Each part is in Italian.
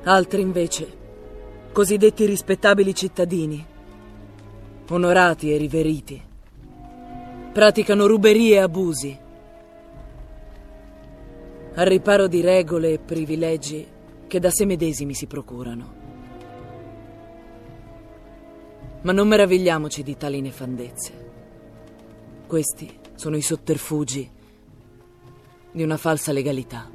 Altri invece, cosiddetti rispettabili cittadini, onorati e riveriti, praticano ruberie e abusi, al riparo di regole e privilegi che da sé medesimi si procurano. Ma non meravigliamoci di tali nefandezze. Questi sono i sotterfugi di una falsa legalità.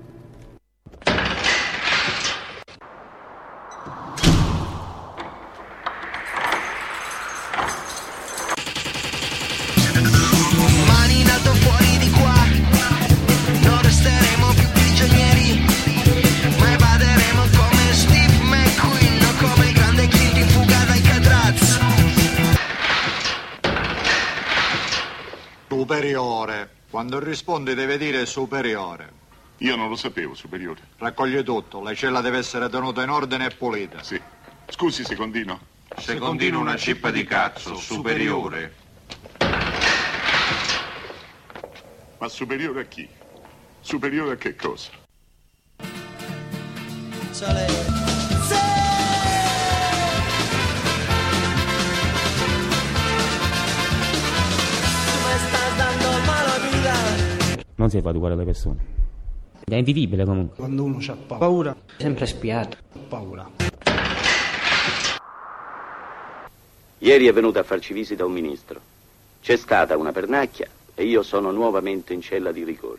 Mani in alto fuori di qua, non resteremo più prigionieri, ma evaderemo come Steve McQueen o come il grande Clint in fuga dai Cadraz. Superiore. Quando rispondi deve dire superiore. Io non lo sapevo, superiore. Raccoglie tutto. La cella deve essere tenuta in ordine e pulita. Sì. Scusi, secondino. Secondino una cippa di cazzo, superiore. Ma superiore a chi? Superiore a che cosa? Non si fa educare alle persone. È invivibile comunque. Quando uno ha paura, Sempre spiato. paura. Ieri è venuto a farci visita un ministro. C'è stata una pernacchia e io sono nuovamente in cella di rigore.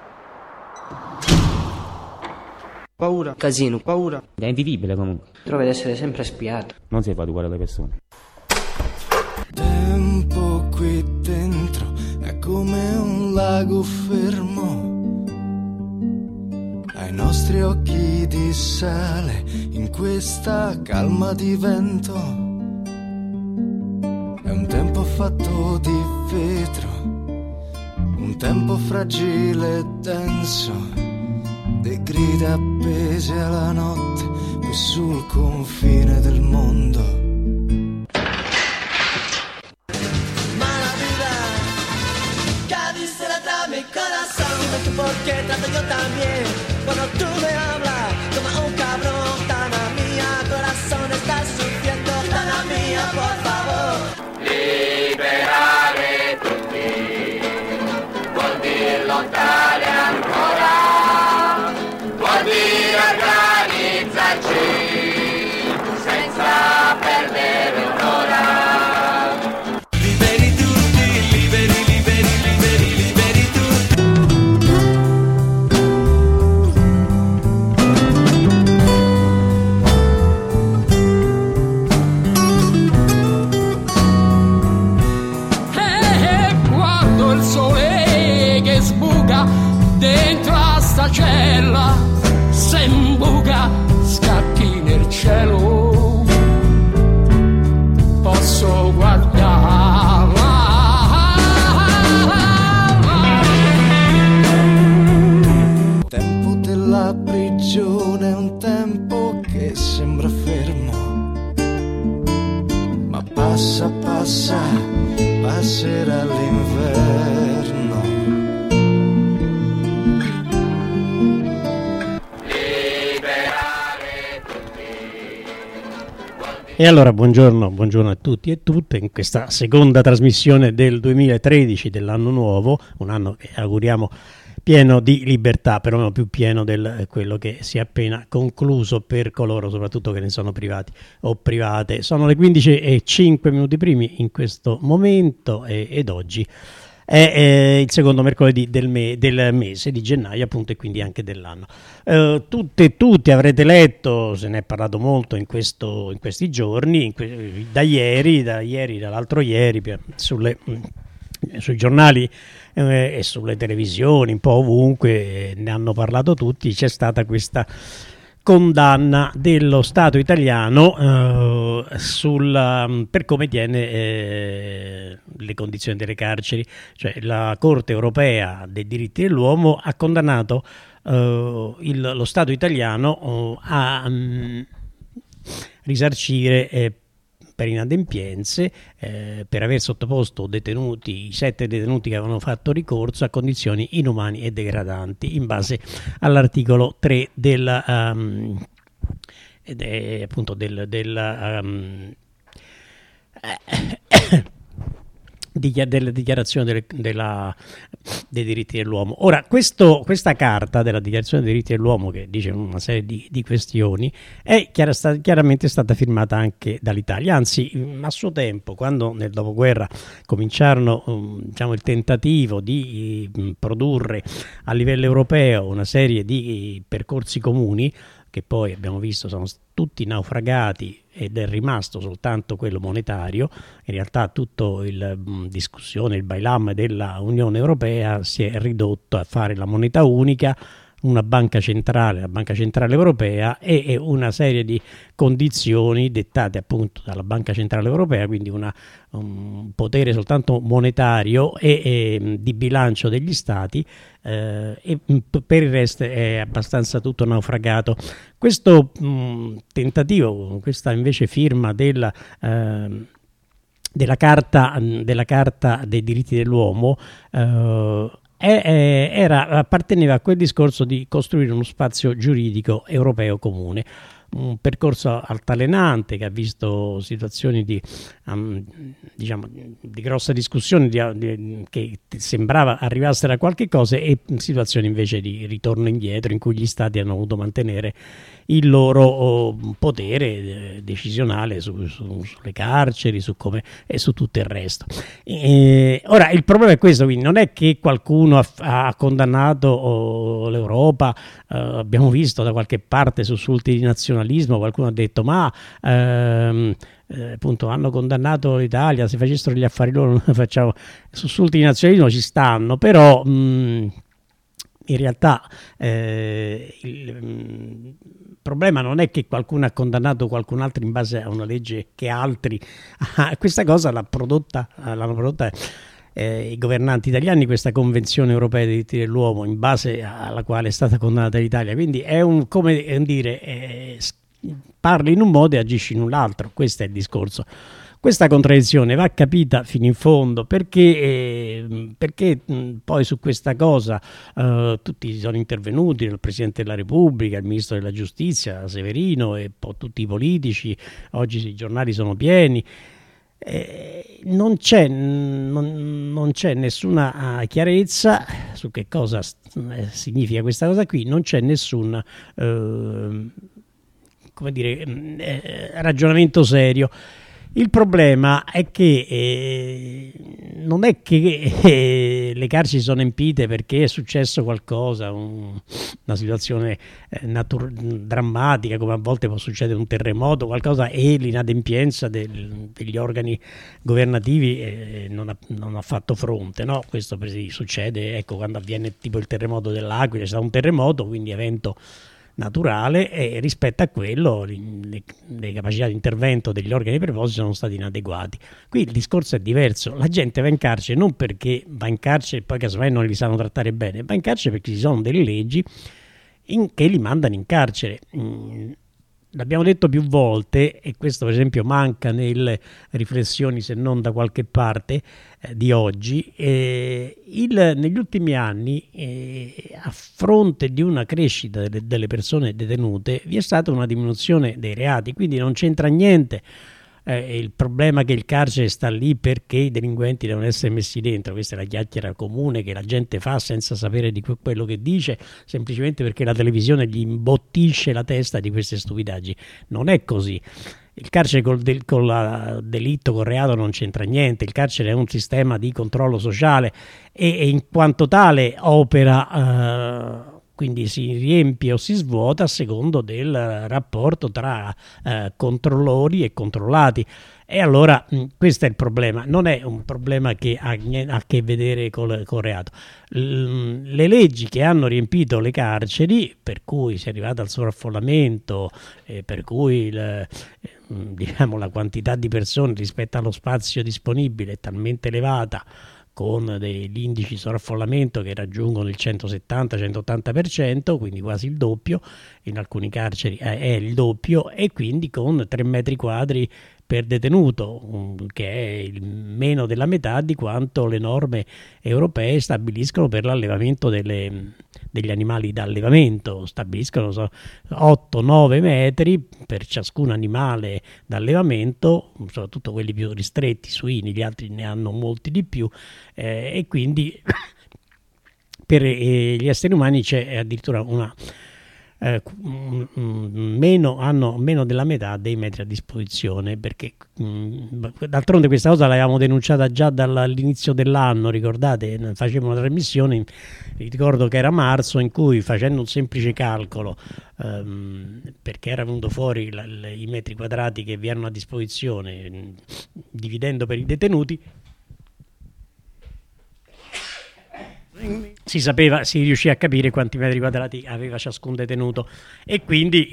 Paura. Casino. Paura. È invivibile comunque. Trova di essere sempre spiato. Non si fa educare alle persone. Tempo qui dentro è come un lago fermo. Ai nostri occhi di sale in questa calma di vento. È un tempo fatto di vetro, un tempo fragile e denso, de grida appese alla notte qui sul confine del mondo. Porque trato yo también cuando tú me hablas como un cabrón. Tana mía, corazón está sufriendo. Tana mía, por favor. Liberare tutti vuol dire lottare ancora, vuol dire organizzarci senza perdere un'ora. Liberi tutti, liberi, liberi, liberi, liberi tutti. Quando il sole che sbuca dentro a sta cella se imbuca scatti nel cielo posso guardare. Il tempo della prigione è un tempo che sembra fermo, ma passa, passa, passerà l'inverno. E allora buongiorno a tutti e tutte in questa seconda trasmissione del 2013 dell'anno nuovo, un anno che auguriamo pieno di libertà, perlomeno più pieno di quello che si è appena concluso per coloro soprattutto che ne sono privati o private. Sono le 15:05 primi in questo momento ed oggi è il secondo mercoledì del mese di gennaio, appunto, e quindi anche dell'anno. Tutte e tutti avrete letto, se ne è parlato molto in questi giorni, dall'altro ieri, sui giornali e sulle televisioni, un po' ovunque, ne hanno parlato tutti. C'è stata questa condanna dello Stato italiano per come tiene le condizioni delle carceri. Cioè, la Corte europea dei diritti dell'uomo ha condannato lo Stato italiano a risarcire per inadempienze per aver sottoposto i 7 detenuti che avevano fatto ricorso a condizioni inumani e degradanti in base all'articolo 3 appunto della dichiarazione dei diritti dell'uomo. Ora, questa carta della dichiarazione dei diritti dell'uomo, che dice una serie di questioni, è chiaramente stata firmata anche dall'Italia. Anzi, a suo tempo, quando nel dopoguerra cominciarono il tentativo di produrre a livello europeo una serie di percorsi comuni, che poi abbiamo visto sono tutti naufragati ed è rimasto soltanto quello monetario. In realtà tutto il discussione, il bailam della Unione Europea si è ridotto a fare la moneta unica, una banca centrale, la Banca Centrale Europea, e una serie di condizioni dettate appunto dalla Banca Centrale Europea, quindi un potere soltanto monetario e di bilancio degli stati, e per il resto è abbastanza tutto naufragato. Questo tentativo, questa invece firma della carta dei diritti dell'uomo, apparteneva a quel discorso di costruire uno spazio giuridico europeo comune, un percorso altalenante che ha visto situazioni di grossa discussione, che sembrava arrivassero a qualche cosa, e situazioni invece di ritorno indietro in cui gli stati hanno dovuto mantenere il loro potere decisionale sulle carceri, su come e su tutto il resto. Ora il problema è questo, quindi non è che qualcuno ha condannato l'Europa. Abbiamo visto da qualche parte sussulti di nazionalismo, qualcuno ha detto appunto hanno condannato l'Italia, se facessero gli affari loro non facciamo. Sussulti di nazionalismo ci stanno, però in realtà il problema non è che qualcuno ha condannato qualcun altro in base a una legge che altri questa cosa l'hanno prodotta i governanti italiani, questa Convenzione Europea dei diritti dell'uomo, in base alla quale è stata condannata l'Italia. Quindi è come dire, parli in un modo e agisci in un altro. Questo è il discorso. Questa contraddizione va capita fino in fondo, perché poi su questa cosa tutti sono intervenuti, il Presidente della Repubblica, il Ministro della Giustizia, Severino, e poi tutti i politici. Oggi i giornali sono pieni. Non c'è nessuna chiarezza su che cosa significa questa cosa qui, non c'è nessun ragionamento serio. Il problema è che non è che le carceri sono empite perché è successo qualcosa, una situazione drammatica, come a volte può succedere un terremoto, qualcosa, e l'inadempienza degli organi governativi non ha fatto fronte, no? Questo succede, ecco, quando avviene tipo il terremoto dell'Aquila. C'è stato un terremoto, quindi evento naturale, e rispetto a quello le capacità di intervento degli organi preposti sono stati inadeguati. Qui il discorso è diverso: la gente va in carcere non perché va in carcere e poi casomai non li sanno trattare bene, va in carcere perché ci sono delle leggi che li mandano in carcere. L'abbiamo detto più volte, e questo per esempio manca nelle riflessioni, se non da qualche parte di oggi. Negli ultimi anni, a fronte di una crescita delle persone detenute, vi è stata una diminuzione dei reati, quindi non c'entra niente il problema che il carcere sta lì perché i delinquenti devono essere messi dentro. Questa è la chiacchiera comune che la gente fa senza sapere di quello che dice, semplicemente perché la televisione gli imbottisce la testa di queste stupidaggini. Non è così. Il carcere col delitto, col reato non c'entra niente. Il carcere è un sistema di controllo sociale e in quanto tale opera, quindi si riempie o si svuota a secondo del rapporto tra controllori e controllati. E allora questo è il problema, non è un problema che ha a che vedere col reato. Le leggi che hanno riempito le carceri, per cui si è arrivato al sovraffollamento, per cui la quantità di persone rispetto allo spazio disponibile è talmente elevata, con degli indici di sovraffollamento che raggiungono il 170-180%, quindi quasi il doppio, in alcuni carceri è il doppio, e quindi con 3 metri quadri per detenuto, che è il meno della metà di quanto le norme europee stabiliscono per l'allevamento delle degli animali d'allevamento, stabiliscono 8-9 metri per ciascun animale d'allevamento, soprattutto quelli più ristretti, suini, gli altri ne hanno molti di più, e quindi per gli esseri umani c'è addirittura hanno meno della metà dei metri a disposizione, perché d'altronde questa cosa l'avevamo denunciata già dall'inizio dell'anno, ricordate? Facevo una trasmissione, ricordo che era marzo, in cui, facendo un semplice calcolo, perché era venuto fuori i metri quadrati che vi erano a disposizione, dividendo per i detenuti, si riuscì a capire quanti metri quadrati aveva ciascun detenuto, e quindi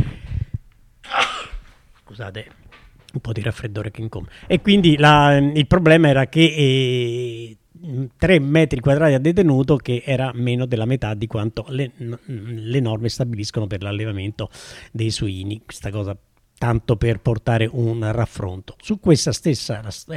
scusate, un po' di raffreddore che incombe, e quindi il problema era che 3 metri quadrati a detenuto, che era meno della metà di quanto le norme stabiliscono per l'allevamento dei suini. Questa cosa tanto per portare un raffronto su questa stessa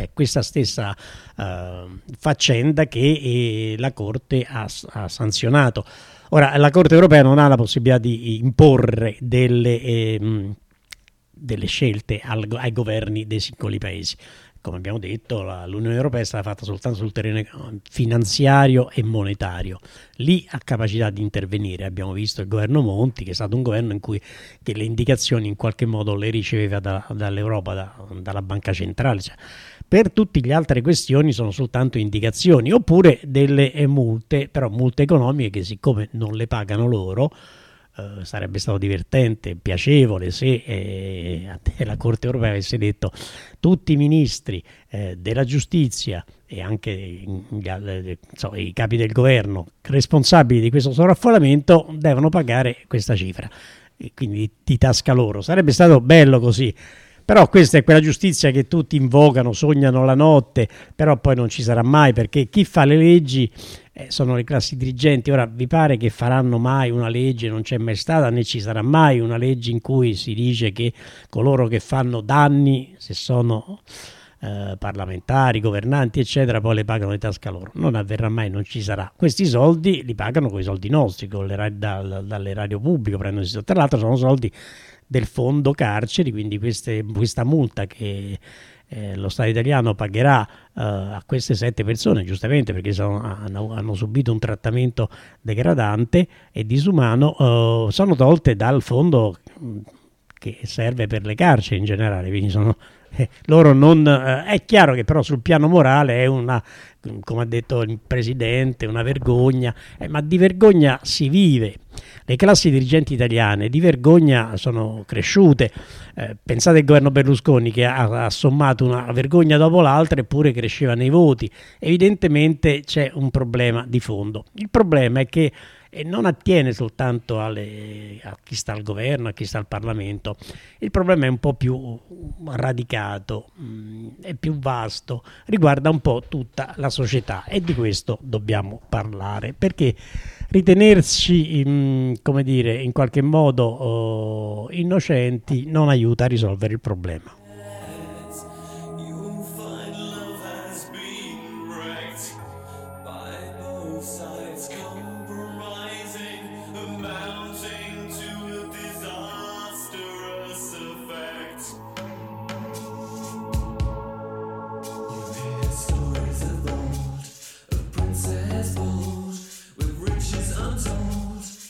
faccenda che la Corte ha sanzionato. Ora, la Corte europea non ha la possibilità di imporre delle scelte ai governi dei singoli paesi. Come abbiamo detto, l'Unione Europea è stata fatta soltanto sul terreno finanziario e monetario. Lì ha capacità di intervenire. Abbiamo visto il governo Monti, che è stato un governo in cui che le indicazioni in qualche modo le riceveva dall'Europa, dalla Banca Centrale. Cioè, per tutte le altre questioni sono soltanto indicazioni, oppure delle multe, però multe economiche che, siccome non le pagano loro, sarebbe stato divertente, piacevole se la Corte Europea avesse detto: tutti i ministri della giustizia e anche i capi del governo responsabili di questo sovraffollamento devono pagare questa cifra, e quindi di tasca loro. Sarebbe stato bello così. Però questa è quella giustizia che tutti invocano, sognano la notte, però poi non ci sarà mai, perché chi fa le leggi sono le classi dirigenti. Ora, vi pare che faranno mai una legge? Non c'è mai stata, né ci sarà mai una legge in cui si dice che coloro che fanno danni, se sono parlamentari, governanti, eccetera, poi le pagano di tasca loro. Non avverrà mai, non ci sarà. Questi soldi li pagano con i soldi nostri, dall'erario pubblico prendono. Tra l'altro sono soldi del fondo carceri, quindi questa multa che lo Stato italiano pagherà a queste 7 persone, giustamente perché hanno subito un trattamento degradante e disumano, sono tolte dal fondo che serve per le carceri in generale, quindi loro non è chiaro che però sul piano morale è come ha detto il Presidente, una vergogna, ma di vergogna si vive. Le classi dirigenti italiane di vergogna sono cresciute. Pensate al governo Berlusconi, che ha sommato una vergogna dopo l'altra, eppure cresceva nei voti. Evidentemente c'è un problema di fondo. Il problema è che non attiene soltanto a chi sta al governo, a chi sta al Parlamento. Il problema è un po' più radicato, è più vasto, riguarda un po' tutta la società, e di questo dobbiamo parlare, perché ritenerci, come dire, in qualche modo innocenti non aiuta a risolvere il problema.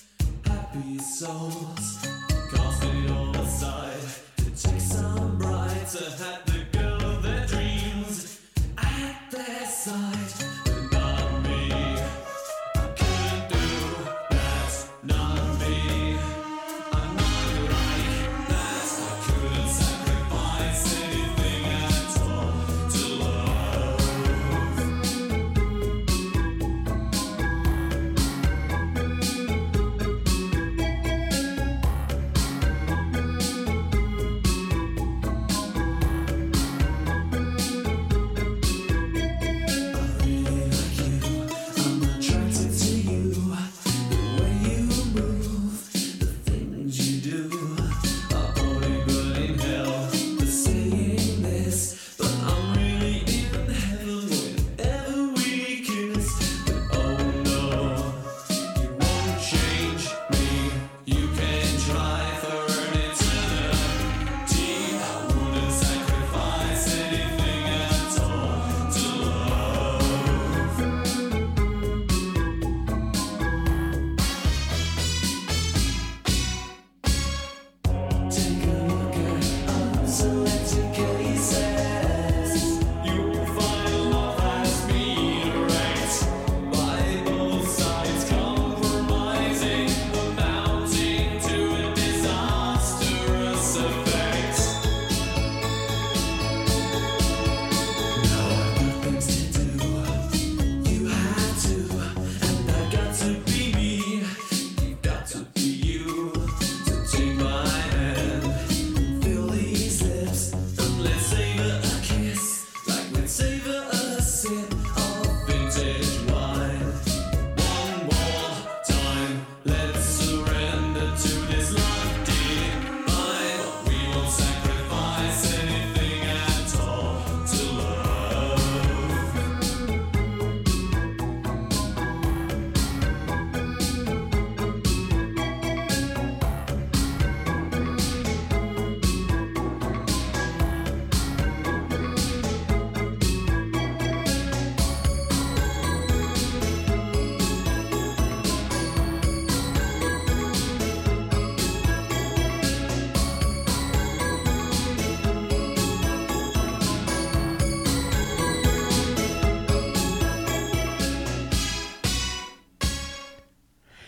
Souls, cast it all aside to take some bright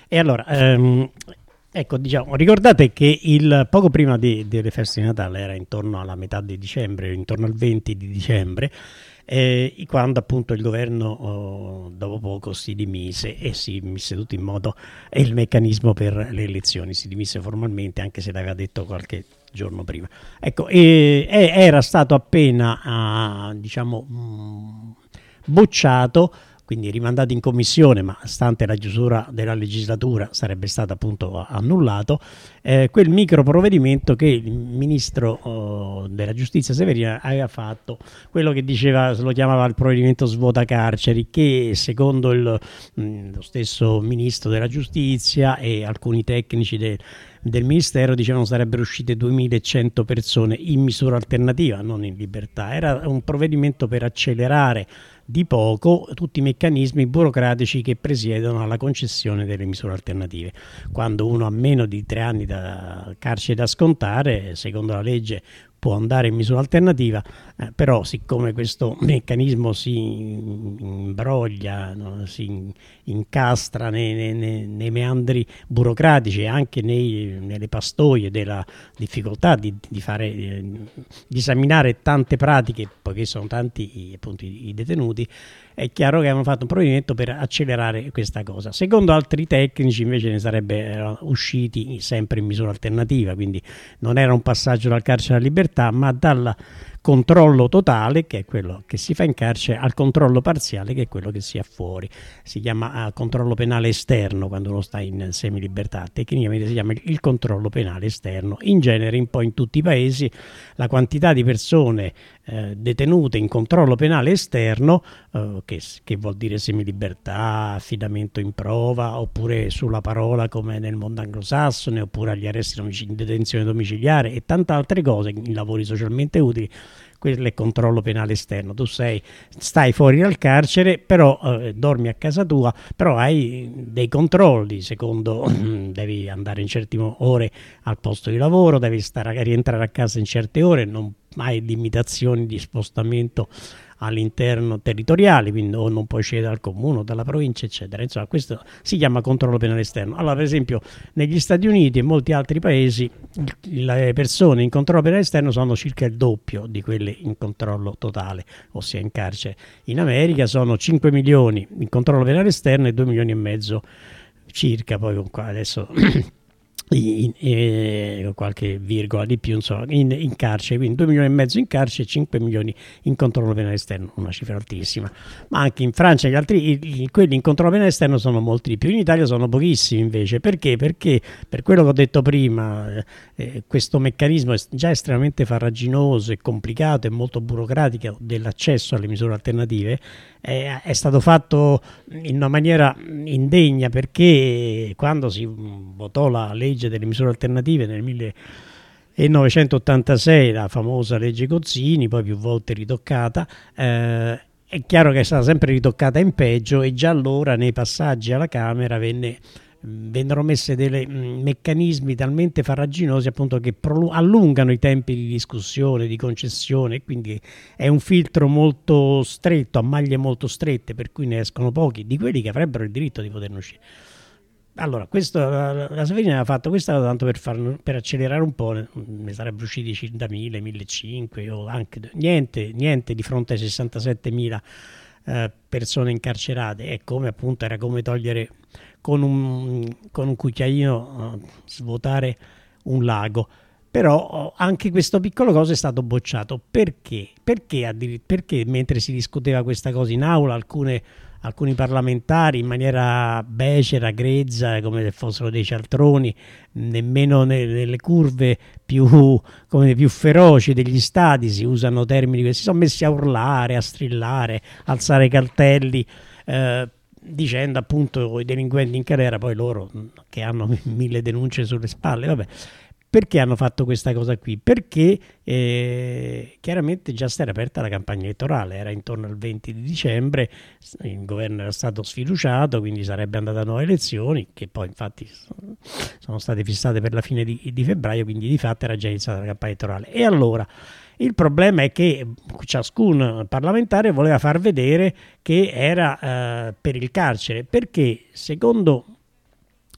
E allora, ecco, diciamo, ricordate che poco prima delle feste di Natale, era intorno alla metà di dicembre, intorno al 20 di dicembre, quando appunto il governo dopo poco si dimise e si mise tutto in moto il meccanismo per le elezioni, si dimise formalmente, anche se l'aveva detto qualche giorno prima. Ecco, era stato appena bocciato, quindi rimandato in commissione, ma stante la chiusura della legislatura sarebbe stato appunto annullato, quel micro provvedimento che il ministro della giustizia Severino aveva fatto, quello che diceva, lo chiamava il provvedimento svuota carceri, che secondo lo stesso ministro della giustizia e alcuni tecnici del ministero dicevano sarebbero uscite 2100 persone in misura alternativa, non in libertà. Era un provvedimento per accelerare di poco tutti i meccanismi burocratici che presiedono alla concessione delle misure alternative. Quando uno ha meno di 3 anni da carcere da scontare, secondo la legge può andare in misura alternativa, però siccome questo meccanismo si imbroglia, no, si incastra nei meandri burocratici e anche nelle pastoie della difficoltà di esaminare tante pratiche, poiché sono tanti appunto i detenuti, è chiaro che hanno fatto un provvedimento per accelerare questa cosa. Secondo altri tecnici invece ne sarebbero usciti sempre in misura alternativa, quindi non era un passaggio dal carcere alla libertà, ma dal controllo totale, che è quello che si fa in carcere, al controllo parziale, che è quello che si ha fuori. Si chiama controllo penale esterno quando uno sta in semilibertà, tecnicamente si chiama il controllo penale esterno. In genere un po' in tutti i paesi la quantità di persone detenute in controllo penale esterno, che vuol dire semilibertà, affidamento in prova, oppure sulla parola come nel mondo anglosassone, oppure agli arresti in detenzione domiciliare e tante altre cose, in lavori socialmente utili. Quello è controllo penale esterno. Tu stai fuori dal carcere, però dormi a casa tua, però hai dei controlli, secondo devi andare in certe ore al posto di lavoro, devi rientrare a casa in certe ore, non hai limitazioni di spostamento all'interno territoriale, quindi o non puoi scendere dal comune o dalla provincia, eccetera. Insomma, questo si chiama controllo penale esterno. Allora, per esempio, negli Stati Uniti e molti altri paesi le persone in controllo penale esterno sono circa il doppio di quelle in controllo totale, ossia in carcere. In America sono 5 milioni in controllo penale esterno e 2 milioni e mezzo circa, poi adesso qualche virgola di più, insomma, in carcere, quindi 2 milioni e mezzo in carcere e 5 milioni in controllo penale esterno, una cifra altissima. Ma anche in Francia quelli in controllo penale esterno sono molti di più. In Italia sono pochissimi invece. Perché? Perché per quello che ho detto prima, questo meccanismo è già estremamente farraginoso e complicato e molto burocratico dell'accesso alle misure alternative. È stato fatto in una maniera indegna, perché quando si votò la legge delle misure alternative nel 1986, la famosa legge Gozzini, poi più volte ritoccata, è chiaro che è stata sempre ritoccata in peggio, e già allora nei passaggi alla Camera vennero messe dei meccanismi talmente farraginosi, appunto, che allungano i tempi di discussione, di concessione, quindi è un filtro molto stretto, a maglie molto strette, per cui ne escono pochi di quelli che avrebbero il diritto di poterne uscire. Allora, questo la Severino aveva fatto questa cosa tanto per accelerare un po', ne sarebbero usciti circa 1000, 1500 o anche niente di fronte ai 67.000 persone incarcerate. È come, appunto, era come togliere con un cucchiaino, svuotare un lago. Però anche questo piccolo cosa è stato bocciato. Perché? Perché mentre si discuteva questa cosa in aula, alcuni parlamentari in maniera becera, grezza, come se fossero dei cialtroni, nemmeno nelle curve più feroci degli stati si usano termini che si sono messi a urlare, a strillare, alzare cartelli, dicendo appunto i delinquenti in galera, poi loro che hanno 1000 denunce sulle spalle, vabbè. Perché hanno fatto questa cosa qui? Perché chiaramente già si era aperta la campagna elettorale, era intorno al 20 di dicembre, il governo era stato sfiduciato, quindi sarebbe andata a nuove elezioni, che poi infatti sono state fissate per la fine di febbraio, quindi di fatto era già iniziata la campagna elettorale. E allora il problema è che ciascun parlamentare voleva far vedere che era per il carcere, perché secondo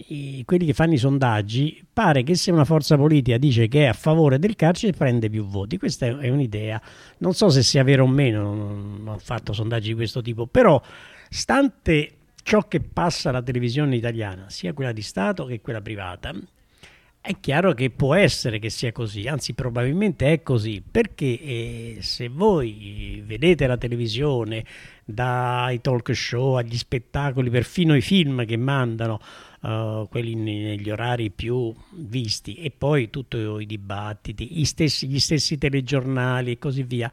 quelli che fanno i sondaggi, pare che se una forza politica dice che è a favore del carcere prende più voti. Questa è un'idea, non so se sia vero o meno, non ho fatto sondaggi di questo tipo, però stante ciò che passa alla televisione italiana, sia quella di Stato che quella privata, è chiaro che può essere che sia così, anzi probabilmente è così, perché se voi vedete la televisione, dai talk show agli spettacoli, perfino i film che mandano, quelli negli orari più visti, e poi tutti i dibattiti, gli stessi telegiornali e così via,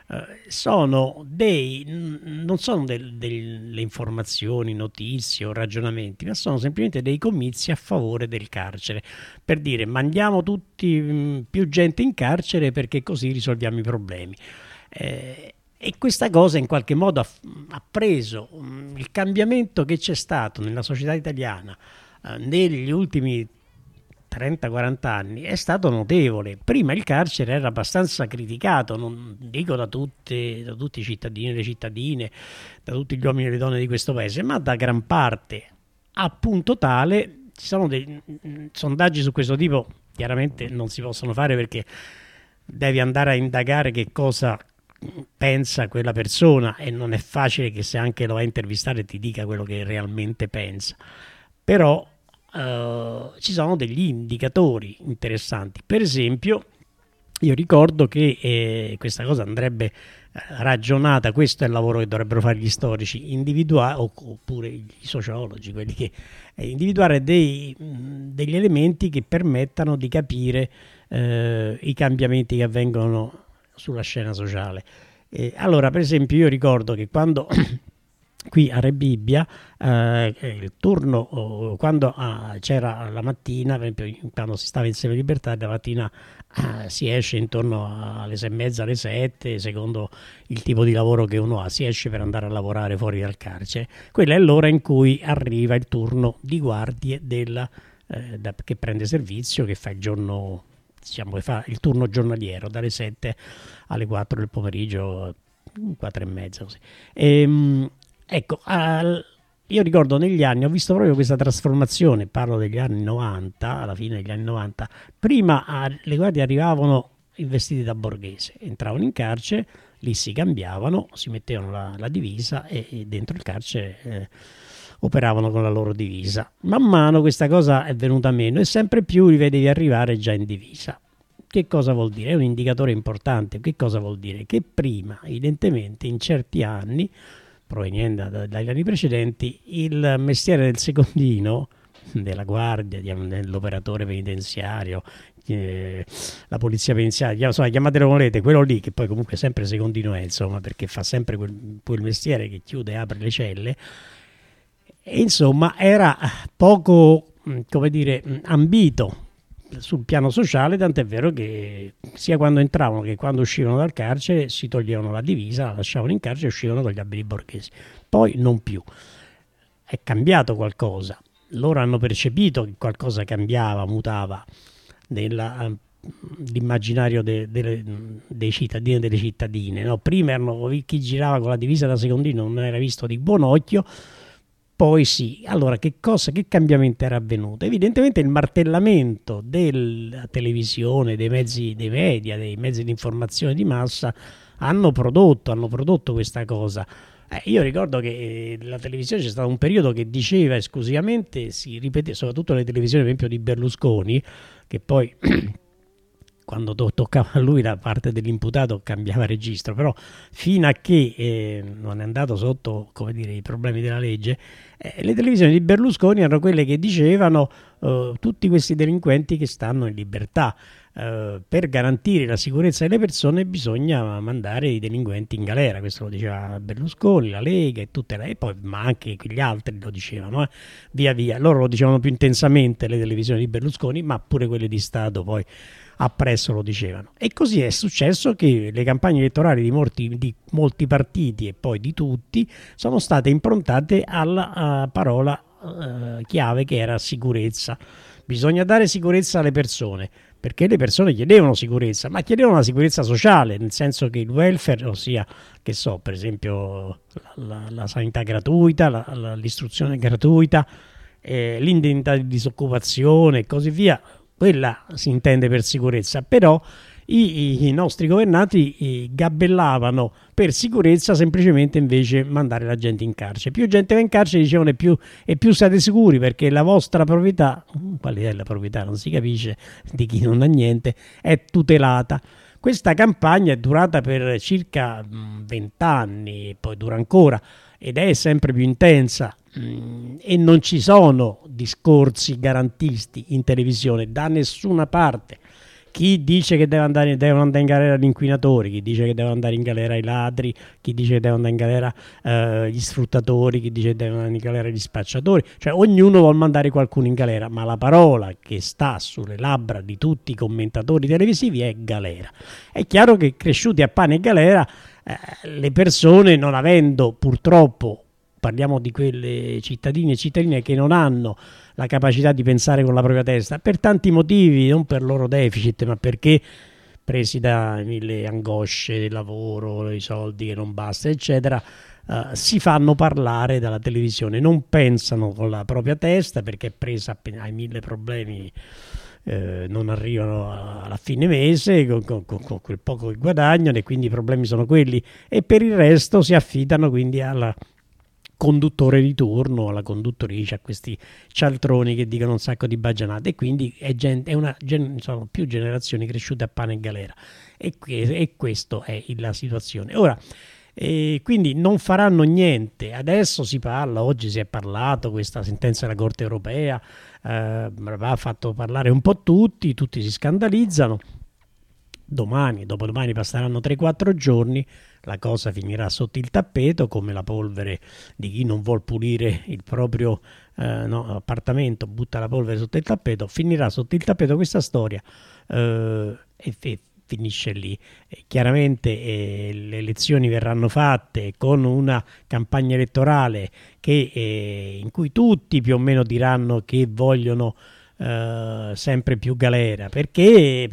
non sono delle informazioni, notizie o ragionamenti, ma sono semplicemente dei comizi a favore del carcere, per dire mandiamo tutti più gente in carcere perché così risolviamo i problemi. E questa cosa in qualche modo ha preso il cambiamento che c'è stato nella società italiana negli ultimi 30-40 anni è stato notevole. Prima il carcere era abbastanza criticato, non dico da tutti i cittadini e le cittadine, da tutti gli uomini e le donne di questo paese, ma da gran parte, a punto tale, ci sono dei sondaggi su questo tipo, chiaramente non si possono fare perché devi andare a indagare che cosa pensa quella persona, e non è facile che se anche lo vai a intervistare ti dica quello che realmente pensa, però ci sono degli indicatori interessanti. Per esempio, io ricordo che questa cosa andrebbe ragionata, questo è il lavoro che dovrebbero fare gli storici, individuare, oppure i sociologi, quelli che individuare degli elementi che permettano di capire i cambiamenti che avvengono sulla scena sociale. Allora, per esempio, io ricordo che quando qui a Rebibbia il turno, quando c'era la mattina, per esempio, quando si stava insieme in libertà, la mattina si esce intorno alle 6:30, alle 7, secondo il tipo di lavoro che uno ha, si esce per andare a lavorare fuori dal carcere. Quella è l'ora in cui arriva il turno di guardie che prende servizio, che fa il giorno, diciamo, che fa il turno giornaliero dalle 7 alle 4 del pomeriggio, 4:30 così. Ecco, io ricordo negli anni, ho visto proprio questa trasformazione, parlo degli anni 90, alla fine degli anni 90, prima le guardie arrivavano vestiti da borghese, entravano in carcere, lì si cambiavano, si mettevano la divisa e dentro il carcere operavano con la loro divisa. Man mano questa cosa è venuta meno e sempre più li vedevi arrivare già in divisa. Che cosa vuol dire? È un indicatore importante. Che cosa vuol dire? Che prima, evidentemente, in certi anni, proveniente dagli anni precedenti, il mestiere del secondino, della guardia, dell'operatore penitenziario, la polizia penitenziaria, insomma, chiamatelo come volete, quello lì, che poi comunque sempre secondino è, insomma, perché fa sempre quel mestiere che chiude e apre le celle, e insomma era poco, come dire, ambito sul piano sociale, tant'è vero che sia quando entravano che quando uscivano dal carcere si toglievano la divisa, la lasciavano in carcere e uscivano con gli abiti borghesi. Poi non più. È cambiato qualcosa. Loro hanno percepito che qualcosa cambiava, mutava nell'immaginario dei cittadini e delle cittadine. No? Prima chi girava con la divisa da secondino non era visto di buon occhio. Poi sì, allora che cambiamento era avvenuto? Evidentemente il martellamento della televisione, dei mezzi, dei media, dei mezzi di informazione di massa hanno prodotto questa cosa. Io ricordo che la televisione, c'è stato un periodo che diceva esclusivamente, si ripete, soprattutto le televisioni per esempio di Berlusconi, che poi quando toccava a lui la parte dell'imputato cambiava registro, però fino a che non è andato sotto, come dire, i problemi della legge, le televisioni di Berlusconi erano quelle che dicevano tutti questi delinquenti che stanno in libertà, per garantire la sicurezza delle persone bisogna mandare i delinquenti in galera. Questo lo diceva Berlusconi, la Lega e tutte e poi, ma anche gli altri lo dicevano, via via. Loro lo dicevano più intensamente, le televisioni di Berlusconi, ma pure quelle di Stato poi appresso lo dicevano. E così è successo che le campagne elettorali di molti partiti e poi di tutti sono state improntate alla parola chiave che era sicurezza. Bisogna dare sicurezza alle persone, perché le persone chiedevano sicurezza, ma chiedevano una sicurezza sociale, nel senso che il welfare, ossia, che so, per esempio la sanità gratuita, l'istruzione gratuita, l'indennità di disoccupazione e così via, quella si intende per sicurezza, però i nostri governanti gabellavano per sicurezza semplicemente invece mandare la gente in carcere. Più gente va in carcere, dicevano, e più siete sicuri, perché la vostra proprietà, qual è la proprietà non si capisce, di chi non ha niente, è tutelata. Questa campagna è durata per circa 20 anni, poi dura ancora ed è sempre più intensa, e non ci sono discorsi garantisti in televisione da nessuna parte. Chi dice che devono andare in galera gli inquinatori, chi dice che devono andare in galera i ladri, chi dice che devono andare in galera gli sfruttatori, chi dice che devono andare in galera gli spacciatori, cioè ognuno vuol mandare qualcuno in galera, ma la parola che sta sulle labbra di tutti i commentatori televisivi è galera. È chiaro che cresciuti a pane e galera, le persone, non avendo purtroppo, parliamo di quelle cittadini e cittadine che non hanno la capacità di pensare con la propria testa, per tanti motivi, non per loro deficit, ma perché presi da mille angosce del lavoro, i soldi che non basta, eccetera, si fanno parlare dalla televisione, non pensano con la propria testa perché è presa ai mille problemi, non arrivano alla fine mese con quel poco che guadagnano, e quindi i problemi sono quelli, e per il resto si affidano quindi alla conduttore di turno, alla conduttrice, a questi cialtroni che dicono un sacco di baggianate, e quindi sono più generazioni cresciute a pane e galera, e questa è la situazione. Ora, quindi non faranno niente. Adesso si parla, oggi si è parlato, questa sentenza della Corte Europea ha fatto parlare un po' tutti si scandalizzano. Domani, dopodomani passeranno 3-4 giorni, la cosa finirà sotto il tappeto, come la polvere di chi non vuol pulire il proprio appartamento, butta la polvere sotto il tappeto, finirà sotto il tappeto questa storia e finisce lì. Chiaramente le elezioni verranno fatte con una campagna elettorale in cui tutti più o meno diranno che vogliono sempre più galera, perché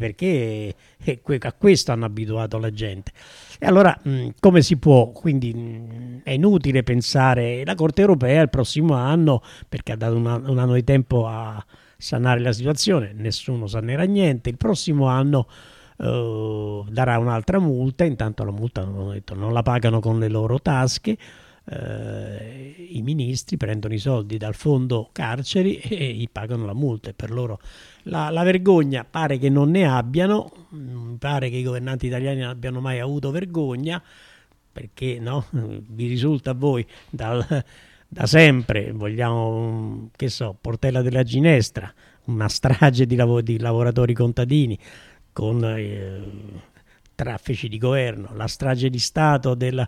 a questo hanno abituato la gente. E allora come si può? Quindi è inutile pensare, la Corte Europea il prossimo anno, perché ha dato un anno di tempo a sanare la situazione, nessuno sanerà niente, il prossimo anno darà un'altra multa. Intanto la multa, non la pagano con le loro tasche, i ministri prendono i soldi dal fondo carceri e gli pagano la multa, e per loro la vergogna pare che non ne abbiano, pare che i governanti italiani non abbiano mai avuto vergogna, perché no? Vi risulta a voi da sempre, vogliamo, che so, Portella della Ginestra, una strage di lavoratori contadini con traffici di governo, la strage di Stato del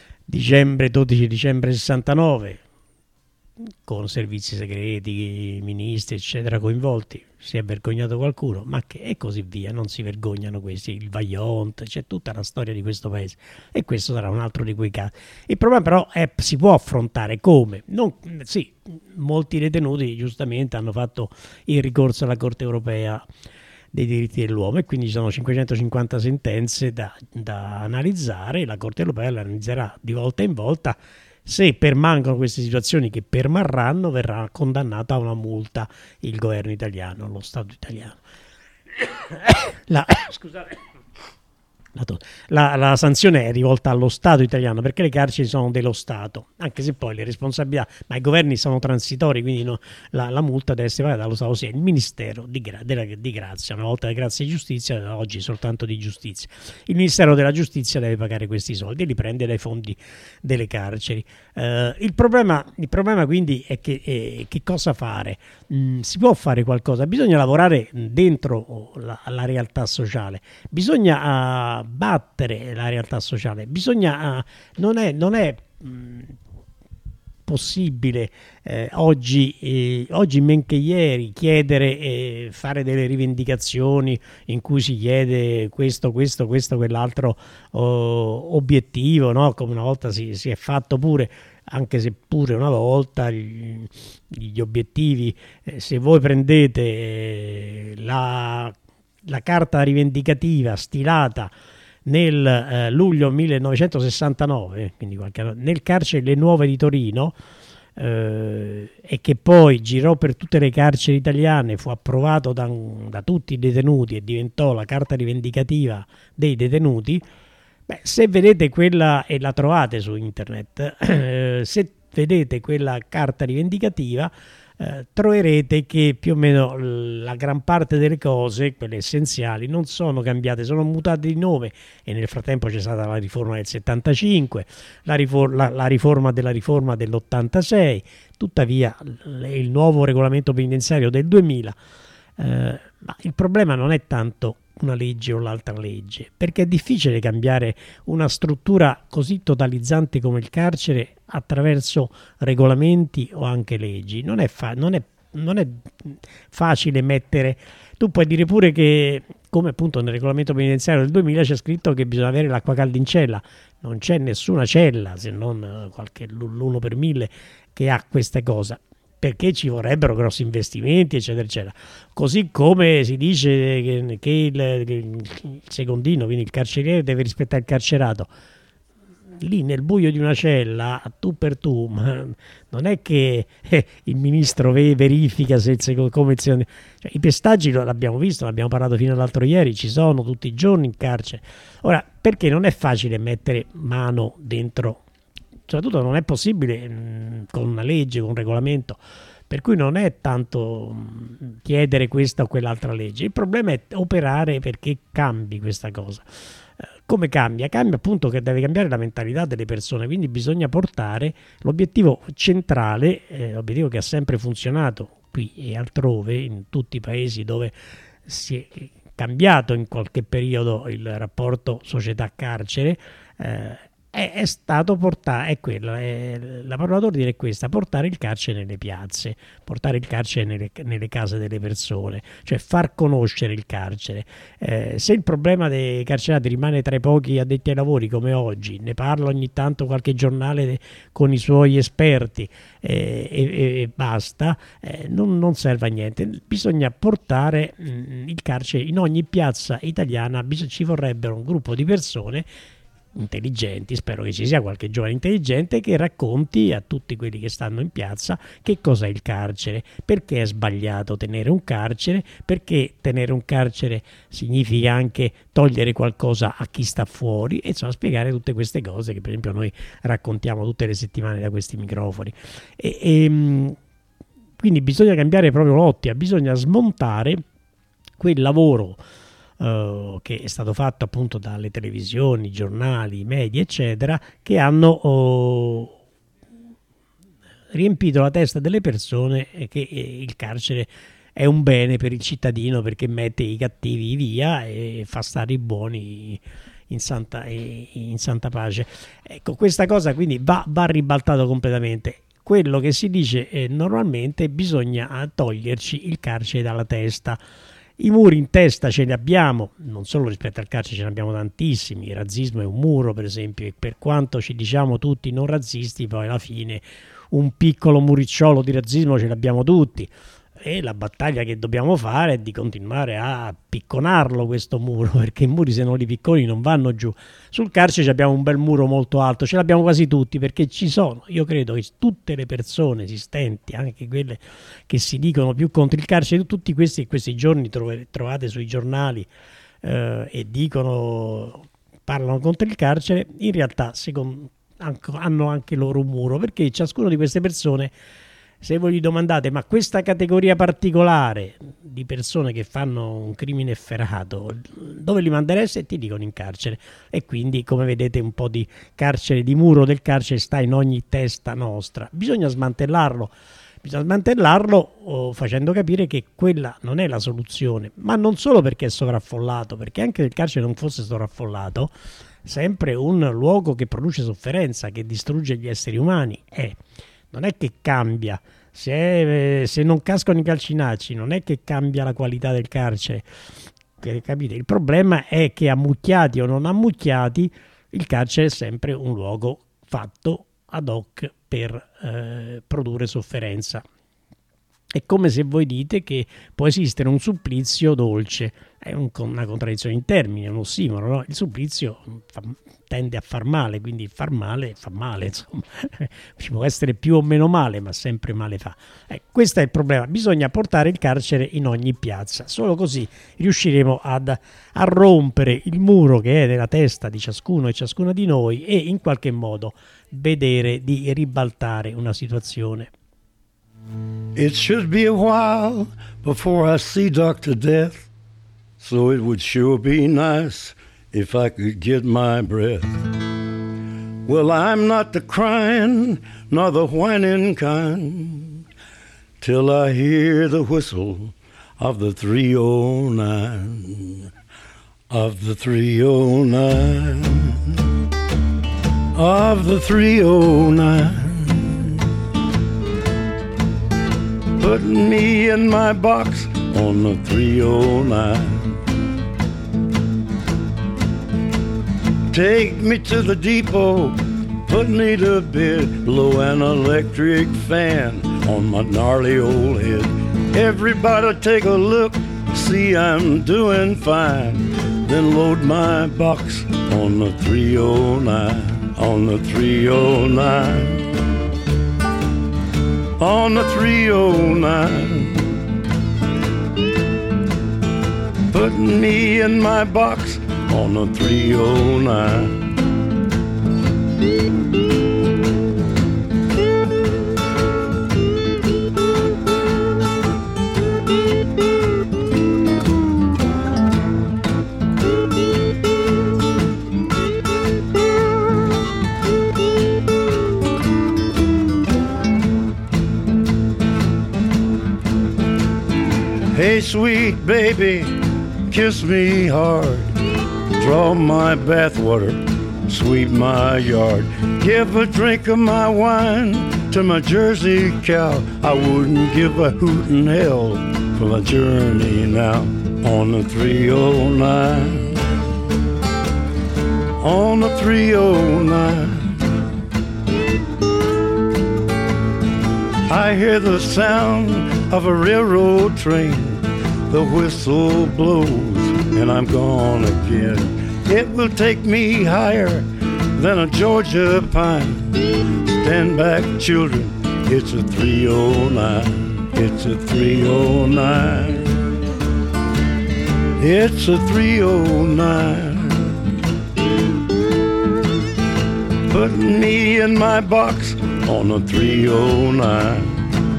12 dicembre 69, con servizi segreti, ministri eccetera coinvolti, si è vergognato qualcuno, e così via, non si vergognano questi, il Vajont, c'è tutta la storia di questo paese, e questo sarà un altro di quei casi. Il problema però si può affrontare come? Molti detenuti giustamente hanno fatto il ricorso alla Corte Europea dei diritti dell'uomo, e quindi ci sono 550 sentenze da analizzare. La Corte Europea le analizzerà di volta in volta. Se permangono queste situazioni, che permarranno, verrà condannato a una multa il governo italiano, lo Stato italiano. La sanzione è rivolta allo Stato italiano, perché le carceri sono dello Stato, anche se poi le responsabilità, ma i governi sono transitori, quindi la multa deve essere pagata dallo Stato, sia il Ministero di Grazia, una volta di Grazia e Giustizia, oggi soltanto di Giustizia. Il Ministero della Giustizia deve pagare questi soldi e li prende dai fondi delle carceri. Il problema quindi è che cosa fare? Si può fare qualcosa, bisogna lavorare dentro la realtà sociale, bisogna battere la realtà sociale, non è possibile oggi men che ieri chiedere, fare delle rivendicazioni in cui si chiede questo, quell'altro obiettivo, no? Come una volta si è fatto pure, anche se pure una volta gli obiettivi, se voi prendete la carta rivendicativa stilata nel luglio 1969, quindi nel carcere Le Nuove di Torino, e che poi girò per tutte le carceri italiane, fu approvato da tutti i detenuti e diventò la carta rivendicativa dei detenuti, se vedete quella, e la trovate su internet, se vedete quella carta rivendicativa, troverete che più o meno la gran parte delle cose, quelle essenziali, non sono cambiate, sono mutate di nome, e nel frattempo c'è stata la riforma del 75, la riforma dell'86, tuttavia il nuovo regolamento penitenziario del 2000. Ma il problema non è tanto una legge o l'altra legge, perché è difficile cambiare una struttura così totalizzante come il carcere attraverso regolamenti o anche leggi. Non è facile mettere. Tu puoi dire pure che, come appunto nel regolamento penitenziario del 2000 c'è scritto che bisogna avere l'acqua calda in cella. Non c'è nessuna cella, se non qualche l'1 per 1000, che ha queste cose, perché ci vorrebbero grossi investimenti, eccetera, eccetera. Così come si dice che il secondino, quindi il carceriere, deve rispettare il carcerato. Lì nel buio di una cella, tu per tu, ma non è che il ministro verifica se cioè, i pestaggi l'abbiamo visto, l'abbiamo parlato fino all'altro ieri, ci sono tutti i giorni in carcere. Ora, perché non è facile mettere mano dentro, soprattutto non è possibile con una legge, con un regolamento, per cui non è tanto chiedere questa o quell'altra legge, il problema è operare perché cambi questa cosa. Come cambia? Cambia appunto che deve cambiare la mentalità delle persone, quindi bisogna portare l'obiettivo centrale, l'obiettivo che ha sempre funzionato qui e altrove, in tutti i paesi dove si è cambiato in qualche periodo il rapporto società-carcere, è stato portare, è quella, la parola d'ordine è questa: portare il carcere nelle piazze, portare il carcere nelle case delle persone, cioè far conoscere il carcere. Se il problema dei carcerati rimane tra i pochi addetti ai lavori come oggi, ne parla ogni tanto qualche giornale con i suoi esperti e basta, non serve a niente. Bisogna portare il carcere in ogni piazza italiana, ci vorrebbero un gruppo di persone intelligenti, spero che ci sia qualche giovane intelligente che racconti a tutti quelli che stanno in piazza che cos'è il carcere, perché è sbagliato tenere un carcere, perché tenere un carcere significa anche togliere qualcosa a chi sta fuori, e insomma spiegare tutte queste cose che per esempio noi raccontiamo tutte le settimane da questi microfoni. Quindi bisogna cambiare proprio l'ottica, bisogna smontare quel lavoro che è stato fatto appunto dalle televisioni, giornali, media eccetera, che hanno riempito la testa delle persone che il carcere è un bene per il cittadino perché mette i cattivi via e fa stare i buoni in santa pace. Ecco, questa cosa quindi va ribaltato completamente. Quello che si dice normalmente: bisogna toglierci il carcere dalla testa. I muri in testa ce li abbiamo, non solo rispetto al carcere, ce ne abbiamo tantissimi. Il razzismo è un muro, per esempio, e per quanto ci diciamo tutti non razzisti, poi alla fine un piccolo muricciolo di razzismo ce l'abbiamo tutti. E la battaglia che dobbiamo fare è di continuare a picconarlo questo muro, perché i muri se non li picconi non vanno giù. Sul carcere abbiamo un bel muro molto alto, ce l'abbiamo quasi tutti, perché ci sono, io credo che tutte le persone esistenti, anche quelle che si dicono più contro il carcere, tutti questi che questi giorni trovate sui giornali e parlano contro il carcere, in realtà hanno anche loro un muro, perché ciascuno di queste persone, se voi gli domandate ma questa categoria particolare di persone che fanno un crimine efferato dove li mandereste, ti dicono in carcere. E quindi, come vedete, un po' di carcere, di muro del carcere sta in ogni testa nostra. Bisogna smantellarlo facendo capire che quella non è la soluzione, ma non solo perché è sovraffollato, perché anche se il carcere non fosse sovraffollato, sempre un luogo che produce sofferenza, che distrugge gli esseri umani. Non è che cambia, se non cascano i calcinacci non è che cambia la qualità del carcere, capite? Il problema è che ammucchiati o non ammucchiati, il carcere è sempre un luogo fatto ad hoc per produrre sofferenza. È come se voi dite che può esistere un supplizio dolce. È una contraddizione in termini, è un ossimoro, no? Il supplizio tende a far male, quindi far male fa male, insomma. Ci può essere più o meno male, ma sempre male fa. Questo è il problema. Bisogna portare il carcere in ogni piazza. Solo così riusciremo a rompere il muro che è nella testa di ciascuno e ciascuna di noi e in qualche modo vedere di ribaltare una situazione. It should be a while before I see Dr. Death, so it would sure be nice if I could get my breath. Well, I'm not the crying nor the whining kind, till I hear the whistle of the 309, of the 309, of the 309. Put me in my box on the 309. Take me to the depot, put me to bed, blow an electric fan on my gnarly old head. Everybody take a look, see I'm doing fine. Then load my box on the 309, on the 309. On the 309, put me in my box on the 309. Hey, sweet baby, kiss me hard. Draw my bathwater, sweep my yard. Give a drink of my wine to my Jersey cow. I wouldn't give a hoot in hell for my journey now. On the 309, on the 309. I hear the sound of a railroad train. The whistle blows and I'm gone again. It will take me higher than a Georgia pine. Stand back, children, it's a 309. It's a 309. It's a 309. Put me in my box on a 309.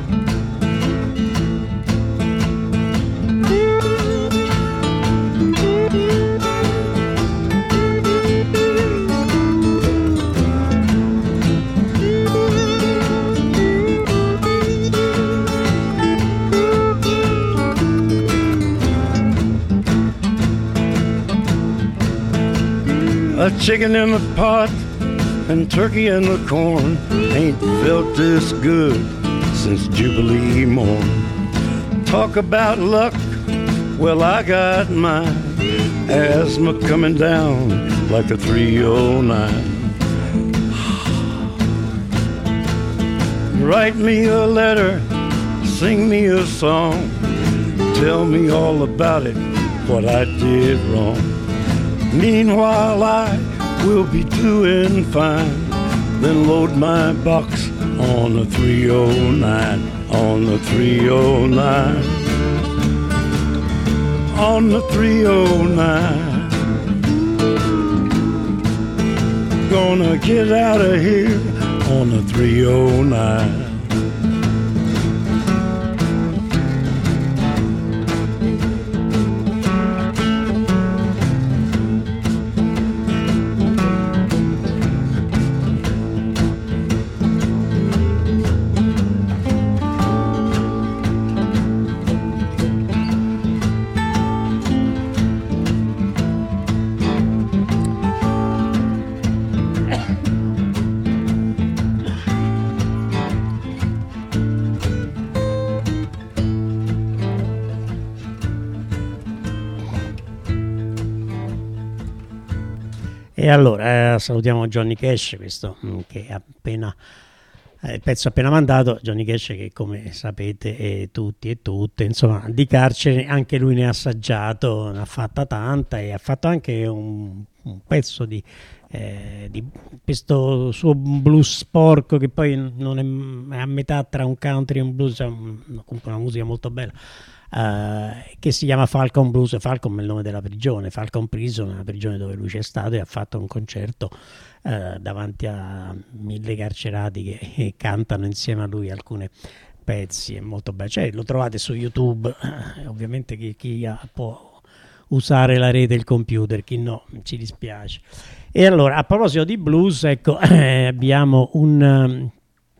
A chicken in the pot and turkey in the corn ain't felt this good since Jubilee morn. Talk about luck, well I got mine. Asthma coming down like a 309. Write me a letter, sing me a song, tell me all about it, what I did wrong. Meanwhile I will be doing fine. Then load my box on the 309, on the 309, on the 309. Gonna get out of here on the 309. E allora salutiamo Johnny Cash, questo che ha appena Il pezzo appena mandato, Johnny Cash, che come sapete tutti e tutte, insomma, di carcere anche lui ne ha assaggiato, ne ha fatta tanta, e ha fatto anche un pezzo di questo suo blues sporco, che poi non è a metà tra un country e un blues, comunque una musica molto bella, che si chiama Falcon Blues. Falcon è il nome della prigione, Falcon Prison è la prigione dove lui c'è stato, e ha fatto un concerto davanti a 1000 carcerati che cantano insieme a lui alcuni pezzi. È molto bello, cioè, lo trovate su YouTube, ovviamente chi può usare la rete e il computer, chi no ci dispiace. E allora, a proposito di blues, ecco, abbiamo a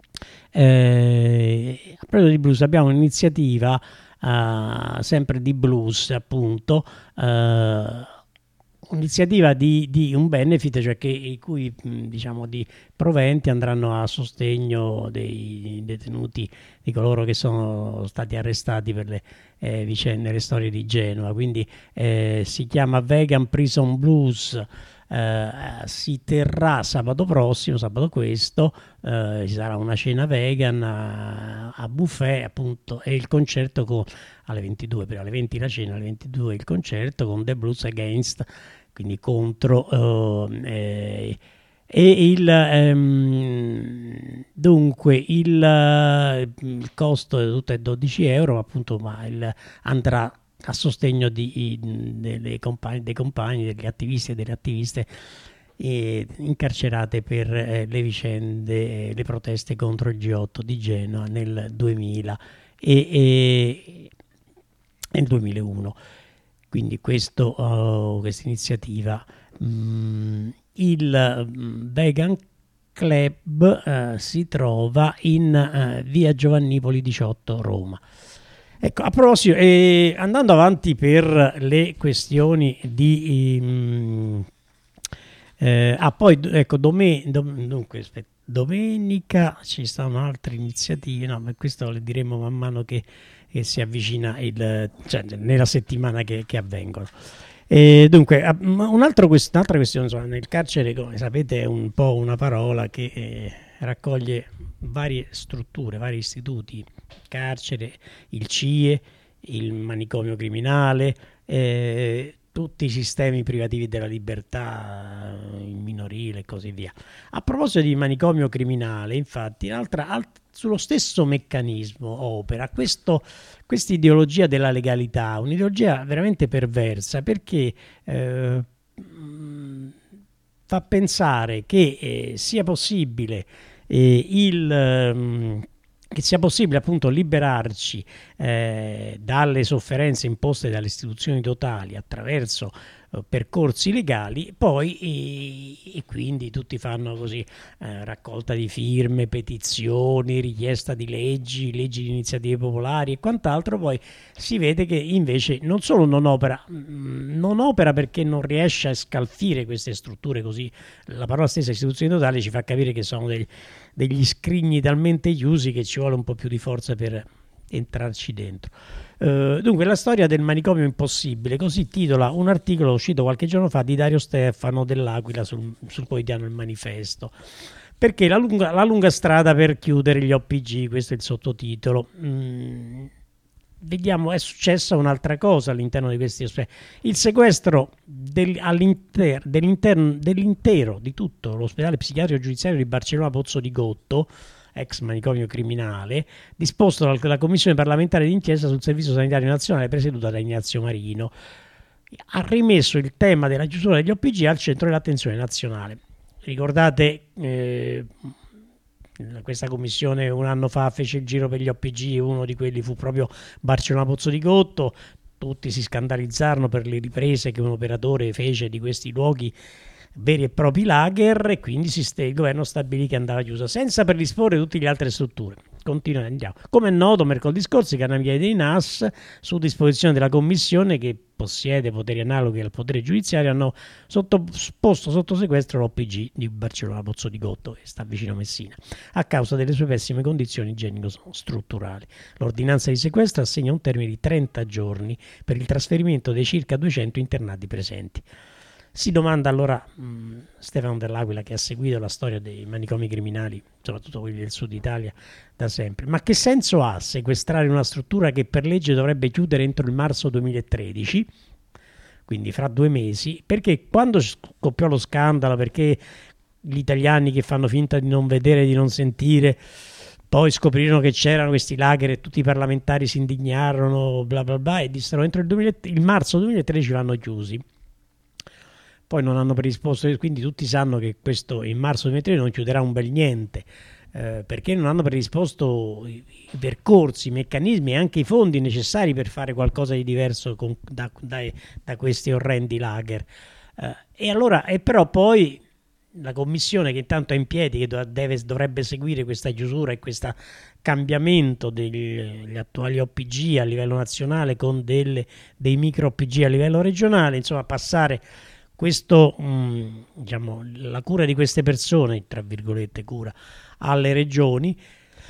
proposito di blues abbiamo un'iniziativa sempre di blues, appunto, un'iniziativa di un benefit, cioè i cui diciamo di proventi andranno a sostegno dei detenuti, di coloro che sono stati arrestati per le vicende, le storie di Genova. Quindi si chiama Vegan Prison Blues. Si terrà sabato prossimo, sabato questo, ci sarà una cena vegan a buffet, appunto, e il concerto alle 22, però alle 20 la cena, alle 22 il concerto con The Blues Against, quindi contro, dunque il costo è tutto è 12 euro, appunto, ma andrà a sogno dei compagni, degli attivisti e delle attiviste incarcerate per le vicende, le proteste contro il G8 di Genova nel 2000 e nel 2001. Quindi questa iniziativa, il Vegan Club si trova in via Giovannipoli 18, Roma. Ecco, a proposito, andando avanti per le questioni di poi ecco, dunque domenica ci stanno altre iniziative, no, ma questo le diremo man mano che si avvicina cioè nella settimana che avvengono. Dunque, un'altra questione, insomma, nel carcere, come sapete, è un po' una parola che raccoglie varie strutture, vari istituti: carcere, il CIE, il manicomio criminale, tutti i sistemi privativi della libertà, il minorile e così via. A proposito di manicomio criminale, infatti, sullo stesso meccanismo opera questa ideologia della legalità, un'ideologia veramente perversa, perché fa pensare che sia possibile appunto liberarci dalle sofferenze imposte dalle istituzioni totali attraverso percorsi legali, poi e quindi tutti fanno così raccolta di firme, petizioni, richiesta di leggi di iniziative popolari e quant'altro. Poi si vede che invece non solo non opera perché non riesce a scalfire queste strutture, così la parola stessa istituzioni totali ci fa capire che sono degli scrigni talmente chiusi che ci vuole un po' più di forza per entrarci dentro. Dunque, la storia del manicomio impossibile, così titola un articolo uscito qualche giorno fa di Dario Stefano dell'Aquila sul quotidiano Il Manifesto. Perché la lunga strada per chiudere gli OPG, questo è il sottotitolo. Vediamo, è successa un'altra cosa all'interno di questi aspetti. Il sequestro dell'intero di tutto l'ospedale psichiatrico giudiziario di Barcellona Pozzo di Gotto, ex manicomio criminale, disposto dalla Commissione parlamentare d'inchiesta sul Servizio Sanitario Nazionale presieduta da Ignazio Marino, ha rimesso il tema della chiusura degli OPG al centro dell'attenzione nazionale. Ricordate, questa commissione un anno fa fece il giro per gli OPG, uno di quelli fu proprio Barcellona Pozzo di Gotto. Tutti si scandalizzarono per le riprese che un operatore fece di questi luoghi veri e propri lager, e quindi il governo stabilì che andava chiusa senza predisporre tutte le altre strutture. Andiamo. Come è noto, mercoledì scorso i carabinieri dei NAS, su disposizione della commissione che possiede poteri analoghi al potere giudiziario, hanno posto sotto sequestro l'OPG di Barcellona Pozzo di Gotto, che sta vicino a Messina, a causa delle sue pessime condizioni igienico-strutturali. L'ordinanza di sequestro assegna un termine di 30 giorni per il trasferimento dei circa 200 internati presenti. Si domanda allora Stefano Dell'Aquila, che ha seguito la storia dei manicomi criminali, soprattutto quelli del sud Italia, da sempre: ma che senso ha sequestrare una struttura che per legge dovrebbe chiudere entro il marzo 2013, quindi fra 2 mesi? Perché quando scoppiò lo scandalo, perché gli italiani che fanno finta di non vedere, di non sentire, poi scoprirono che c'erano questi lager e tutti i parlamentari si indignarono, bla bla bla, e dissero entro il marzo 2013 vanno chiusi. Poi non hanno predisposto, quindi tutti sanno che questo in marzo 2013 non chiuderà un bel niente, perché non hanno predisposto i percorsi, i meccanismi e anche i fondi necessari per fare qualcosa di diverso da questi orrendi lager. E però poi la commissione che intanto è in piedi, che dovrebbe seguire questa chiusura e questo cambiamento degli attuali OPG a livello nazionale con dei micro OPG a livello regionale, insomma passare la cura di queste persone, tra virgolette cura, alle regioni,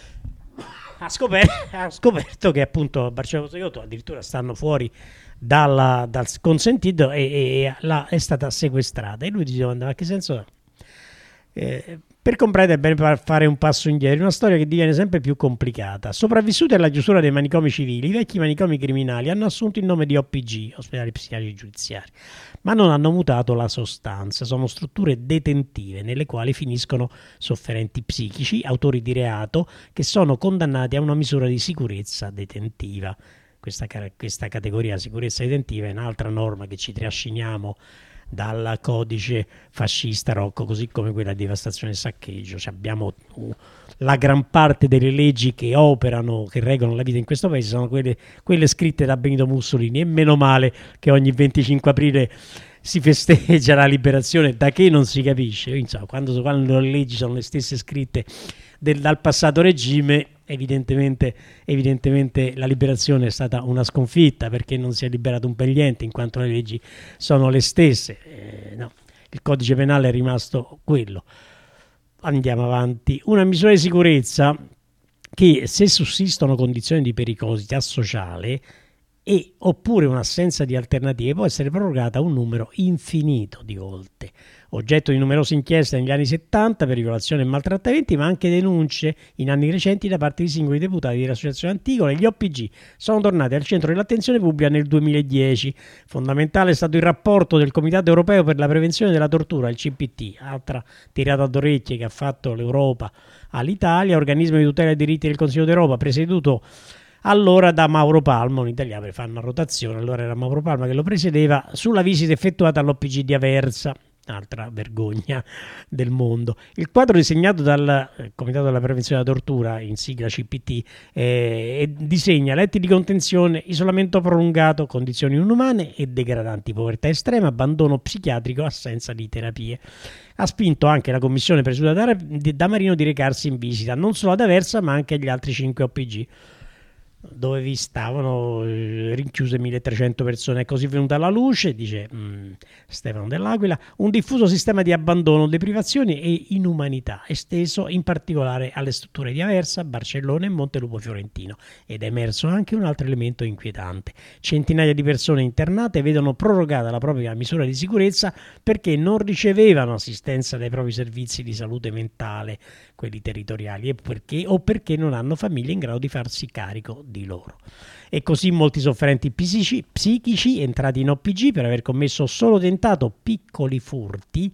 ha scoperto che appunto Barcellona Pozzoiotto addirittura stanno fuori dal consentito e è stata sequestrata. E lui si domanda: ma che senso ha? Per comprendere è bene fare un passo indietro, una storia che diviene sempre più complicata. Sopravvissuti alla chiusura dei manicomi civili, i vecchi manicomi criminali hanno assunto il nome di OPG, ospedali psichiatrici giudiziari, ma non hanno mutato la sostanza. Sono strutture detentive nelle quali finiscono sofferenti psichici, autori di reato, che sono condannati a una misura di sicurezza detentiva. Questa categoria sicurezza detentiva è un'altra norma che ci trasciniamo dal codice fascista Rocco, così come quella di devastazione e saccheggio. Abbiamo la gran parte delle leggi che operano, che regolano la vita in questo paese, sono quelle scritte da Benito Mussolini, e meno male che ogni 25 aprile si festeggia la liberazione, da che non si capisce. Insomma, quando le leggi sono le stesse scritte dal passato regime, evidentemente la liberazione è stata una sconfitta, perché non si è liberato un bel niente, in quanto le leggi sono le stesse. No, il codice penale è rimasto quello. Andiamo avanti. Una misura di sicurezza che, se sussistono condizioni di pericolosità sociale oppure un'assenza di alternative, può essere prorogata un numero infinito di volte. Oggetto di numerose inchieste negli anni 70 per violazioni e maltrattamenti, ma anche denunce in anni recenti da parte di singoli deputati dell'Associazione Antigone. Gli OPG sono tornati al centro dell'attenzione pubblica nel 2010. Fondamentale è stato il rapporto del Comitato Europeo per la Prevenzione della Tortura, il CPT, altra tirata d'orecchie che ha fatto l'Europa all'Italia, organismo di tutela dei diritti del Consiglio d'Europa, presieduto allora da Mauro Palma, un italiano, per fare una rotazione, allora era Mauro Palma che lo presiedeva, sulla visita effettuata all'OPG di Aversa, altra vergogna del mondo. Il quadro disegnato dal Comitato della Prevenzione della Tortura, in sigla CPT, disegna letti di contenzione, isolamento prolungato, condizioni inumane e degradanti, povertà estrema, abbandono psichiatrico, assenza di terapie. Ha spinto anche la commissione presieduta da Marino di recarsi in visita non solo ad Aversa ma anche agli altri 5 OPG, dove vi stavano rinchiuse 1300 persone. È così venuta alla luce, dice Stefano Dell'Aquila, un diffuso sistema di abbandono, deprivazioni e inumanità, esteso in particolare alle strutture di Aversa, Barcellona e Montelupo Fiorentino. Ed è emerso anche un altro elemento inquietante: centinaia di persone internate vedono prorogata la propria misura di sicurezza perché non ricevevano assistenza dai propri servizi di salute mentale, quelli territoriali, o perché non hanno famiglie in grado di farsi carico di loro. E così molti sofferenti psichici entrati in OPG per aver commesso solo aver tentato piccoli furti,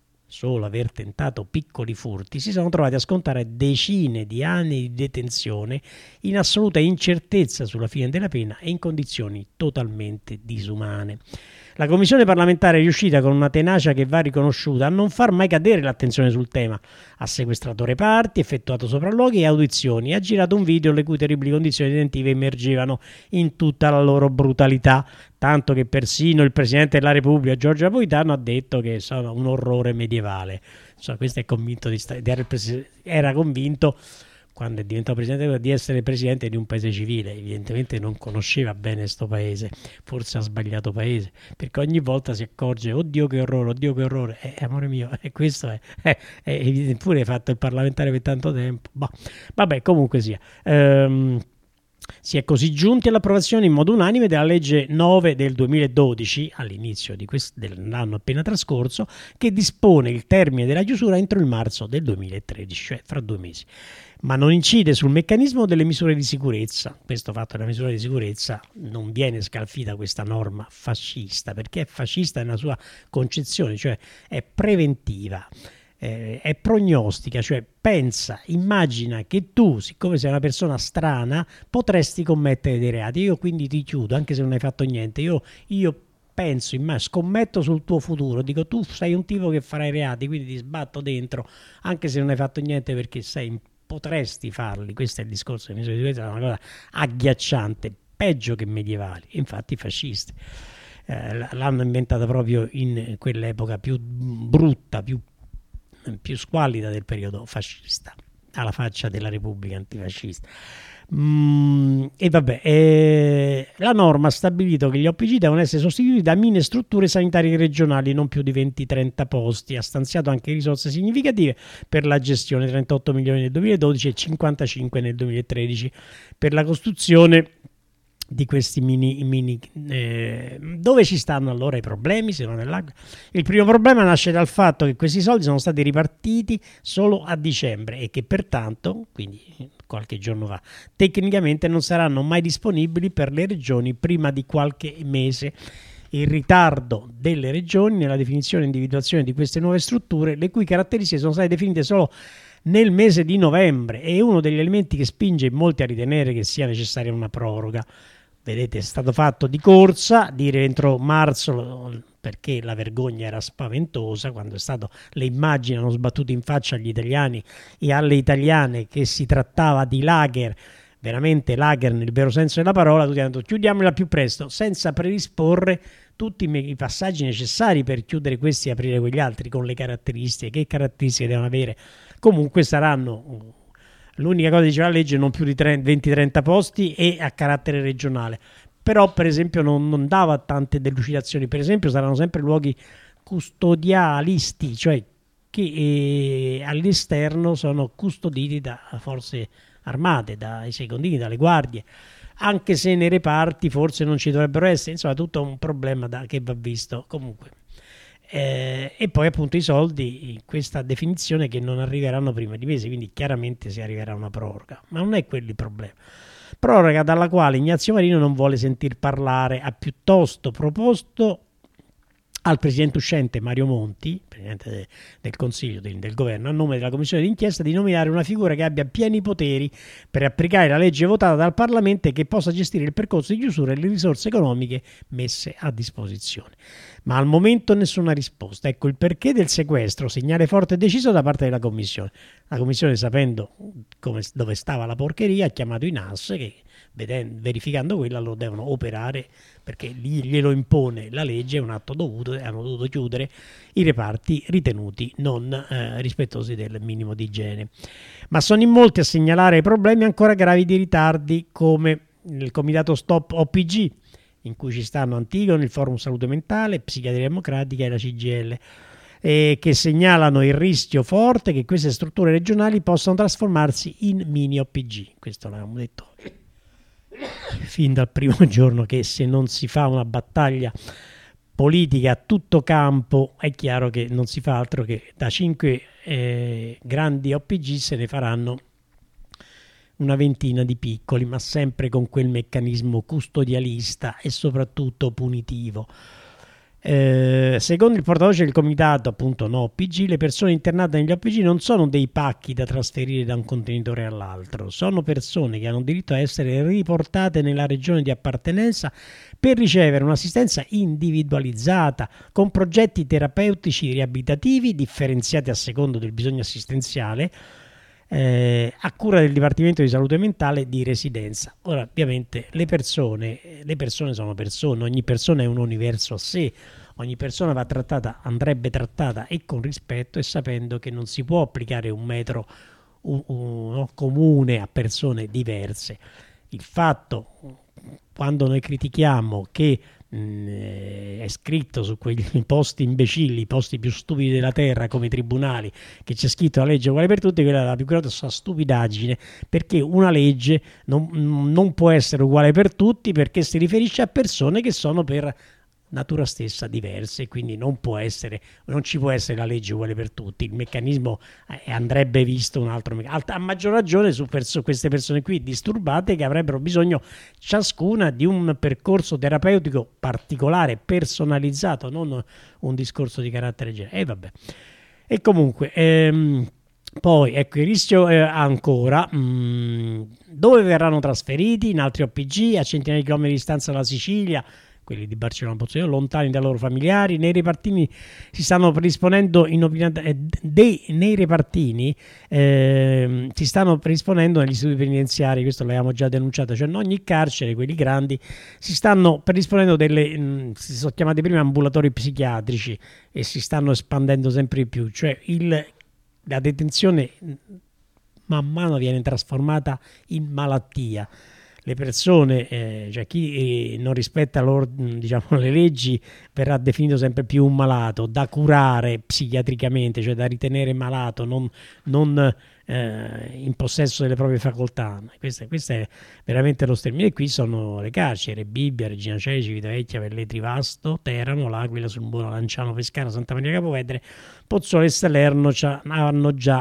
si sono trovati a scontare decine di anni di detenzione in assoluta incertezza sulla fine della pena e in condizioni totalmente disumane. La commissione parlamentare è riuscita, con una tenacia che va riconosciuta, a non far mai cadere l'attenzione sul tema. Ha sequestrato reparti, effettuato sopralluoghi e audizioni, e ha girato un video le cui terribili condizioni detentive emergevano in tutta la loro brutalità, tanto che persino il Presidente della Repubblica, Giorgio Napolitano, ha detto che sono un orrore medievale. Insomma, questo è convinto era convinto, quando è diventato presidente, di essere presidente di un paese civile. Evidentemente non conosceva bene sto paese, forse ha sbagliato paese, perché ogni volta si accorge: oddio che orrore, amore mio, e questo è evidente. Pure hai fatto il parlamentare per tanto tempo. Vabbè, comunque sia. Si è così giunti all'approvazione in modo unanime della legge 9 del 2012, all'inizio dell'anno appena trascorso, che dispone il termine della chiusura entro il marzo del 2013, cioè fra 2 mesi. Ma non incide sul meccanismo delle misure di sicurezza. Questo fatto della misura di sicurezza non viene scalfita questa norma fascista, perché è fascista nella sua concezione, cioè è preventiva. È prognostica, cioè immagina che tu, siccome sei una persona strana, potresti commettere dei reati. Io quindi ti chiudo, anche se non hai fatto niente. Io penso, scommetto sul tuo futuro, dico tu sei un tipo che farai reati, quindi ti sbatto dentro, anche se non hai fatto niente, perché potresti farli. Questo è il discorso di misure di sicurezza, è una cosa agghiacciante, peggio che medievali. Infatti i fascisti l'hanno inventata proprio in quell'epoca più brutta, più squallida del periodo fascista, alla faccia della Repubblica antifascista. E vabbè, la norma ha stabilito che gli OPG devono essere sostituiti da mini strutture sanitarie regionali, non più di 20-30 posti. Ha stanziato anche risorse significative per la gestione, 38 milioni nel 2012 e 55 nel 2013, per la costruzione di questi mini dove ci stanno allora i problemi, se non nell'acqua? Il primo problema nasce dal fatto che questi soldi sono stati ripartiti solo a dicembre e che pertanto, quindi qualche giorno fa, tecnicamente non saranno mai disponibili per le regioni prima di qualche mese. Il ritardo delle regioni nella definizione e individuazione di queste nuove strutture, le cui caratteristiche sono state definite solo nel mese di novembre, è uno degli elementi che spinge molti a ritenere che sia necessaria una proroga. Vedete, è stato fatto di corsa, dire entro marzo, perché la vergogna era spaventosa, quando le immagini hanno sbattuto in faccia agli italiani e alle italiane che si trattava di lager, veramente lager nel vero senso della parola. Tutti hanno detto chiudiamola più presto, senza predisporre tutti i passaggi necessari per chiudere questi e aprire quegli altri, con le caratteristiche. Che caratteristiche devono avere? Comunque saranno... L'unica cosa che diceva la legge, non più di 20-30 posti e a carattere regionale. Però, per esempio, non dava tante delucidazioni. Per esempio, saranno sempre luoghi custodialisti, cioè che all'esterno sono custoditi da forze armate, dai secondini, dalle guardie. Anche se nei reparti forse non ci dovrebbero essere. Insomma, tutto un problema che va visto comunque. E poi appunto i soldi in questa definizione che non arriveranno prima di mesi, quindi chiaramente si arriverà a una proroga, ma non è quello il problema. Proroga dalla quale Ignazio Marino non vuole sentir parlare, ha piuttosto proposto al presidente uscente Mario Monti, presidente del Consiglio del Governo, a nome della Commissione d'inchiesta, di nominare una figura che abbia pieni poteri per applicare la legge votata dal Parlamento e che possa gestire il percorso di chiusura e le risorse economiche messe a disposizione. Ma al momento nessuna risposta. Ecco il perché del sequestro, segnale forte e deciso da parte della Commissione. La Commissione, sapendo dove stava la porcheria, ha chiamato i NAS che, verificando quella, lo devono operare, perché glielo impone la legge, è un atto dovuto, e hanno dovuto chiudere i reparti ritenuti non rispettosi del minimo di igiene. Ma sono in molti a segnalare problemi ancora gravi di ritardi, come il comitato Stop OPG, in cui ci stanno Antigone, il Forum Salute Mentale, Psichiatria Democratica e la CGIL, che segnalano il rischio forte che queste strutture regionali possano trasformarsi in mini OPG. Questo l'abbiamo detto fin dal primo giorno, che se non si fa una battaglia politica a tutto campo è chiaro che non si fa altro che da 5 grandi OPG se ne faranno una ventina di piccoli, ma sempre con quel meccanismo custodialista e soprattutto punitivo. Secondo il portavoce del comitato, appunto no OPG, le persone internate negli OPG non sono dei pacchi da trasferire da un contenitore all'altro, sono persone che hanno diritto a essere riportate nella regione di appartenenza per ricevere un'assistenza individualizzata con progetti terapeutici riabilitativi differenziati a secondo del bisogno assistenziale, a cura del Dipartimento di Salute Mentale di residenza. Ora, ovviamente le persone sono persone, ogni persona è un universo a sé, ogni persona va trattata, andrebbe trattata e con rispetto, e sapendo che non si può applicare un metro comune a persone diverse. Il fatto, quando noi critichiamo che è scritto su quei posti imbecilli, i posti più stupidi della terra come i tribunali, che c'è scritto la legge uguale per tutti, quella è la più grossa stupidaggine, perché una legge non può essere uguale per tutti, perché si riferisce a persone che sono per natura stessa diverse, quindi non ci può essere la legge uguale per tutti. Il meccanismo andrebbe visto un altro meccanismo, a maggior ragione su queste persone qui disturbate, che avrebbero bisogno ciascuna di un percorso terapeutico particolare, personalizzato, non un discorso di carattere generale. Vabbè. E comunque poi ecco il rischio ancora dove verranno trasferiti? In altri OPG a centinaia di chilometri di distanza dalla Sicilia, quelli di Barcellona Pozzoio, lontani dai loro familiari. Nei repartini si stanno predisponendo nei repartini si stanno predisponendo negli istituti penitenziari, questo l'abbiamo già denunciato, cioè in ogni carcere, quelli grandi, si stanno predisponendo si sono chiamati prima ambulatori psichiatrici e si stanno espandendo sempre di più, cioè la detenzione man mano viene trasformata in malattia. Le persone, cioè chi non rispetta le leggi verrà definito sempre più un malato, da curare psichiatricamente, cioè da ritenere malato, non in possesso delle proprie facoltà. Questo è veramente lo sterminio. E qui sono le carceri: Bibbia, Regina Coeli, Civitavecchia, Velletri Vasto, Teramo, L'Aquila, Sulmona, Lanciano, Pescara, Santa Maria Capovetere, Pozzuolo e Salerno hanno già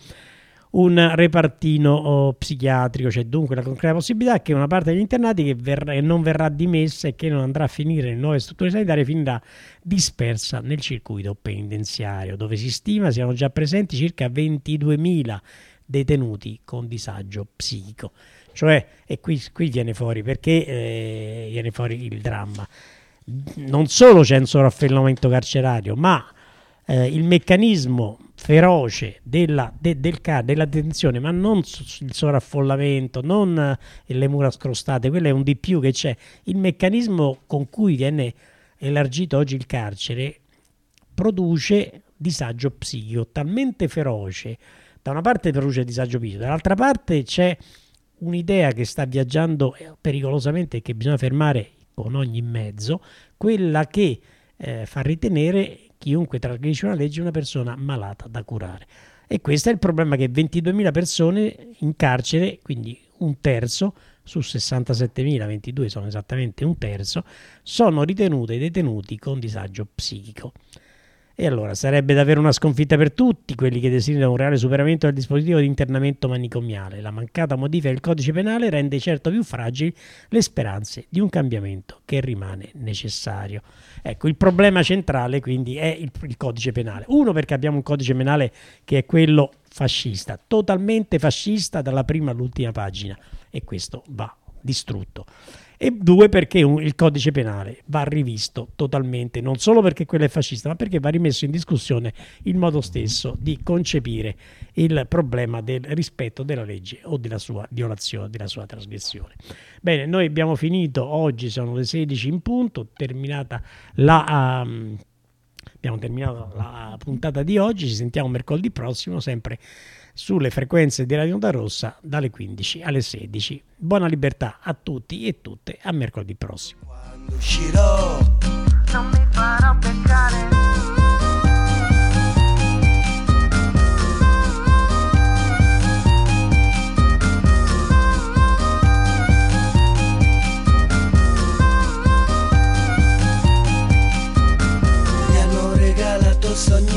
un repartino psichiatrico. C'è dunque la concreta possibilità che una parte degli internati che non verrà dimessa e che non andrà a finire in nuove strutture sanitarie finirà dispersa nel circuito penitenziario, dove si stima siano già presenti circa 22.000 detenuti con disagio psichico. Cioè, e qui viene fuori, perché viene fuori il dramma. Non solo c'è un sovraffollamento carcerario, ma il meccanismo feroce della detenzione, ma non il sovraffollamento, non le mura scrostate, quello è un di più che c'è. Il meccanismo con cui viene elargito oggi il carcere produce disagio psichico talmente feroce. Da una parte produce disagio psichico, dall'altra parte c'è un'idea che sta viaggiando pericolosamente e che bisogna fermare con ogni mezzo, quella che fa ritenere chiunque trasgredisce una legge una persona malata da curare. E questo è il problema, che 22.000 persone in carcere, quindi un terzo su 67.000, 22 sono esattamente un terzo, sono ritenute detenuti con disagio psichico. E allora sarebbe davvero una sconfitta per tutti quelli che desiderano un reale superamento del dispositivo di internamento manicomiale. La mancata modifica del codice penale rende certo più fragili le speranze di un cambiamento che rimane necessario. Ecco, il problema centrale quindi è il codice penale. Uno, perché abbiamo un codice penale che è quello fascista, totalmente fascista dalla prima all'ultima pagina, e questo va distrutto. E due, perché il codice penale va rivisto totalmente, non solo perché quello è fascista, ma perché va rimesso in discussione il modo stesso di concepire il problema del rispetto della legge o della sua violazione, della sua trasgressione. Bene, noi abbiamo finito, oggi sono le 16 in punto, abbiamo terminato la puntata di oggi. Ci sentiamo mercoledì prossimo, sempre sulle frequenze di Radio Onda Rossa, dalle 15 alle 16. Buona libertà a tutti e tutte, a mercoledì prossimo. Quando uscirò non mi farò beccare. Mi hanno regalato sogni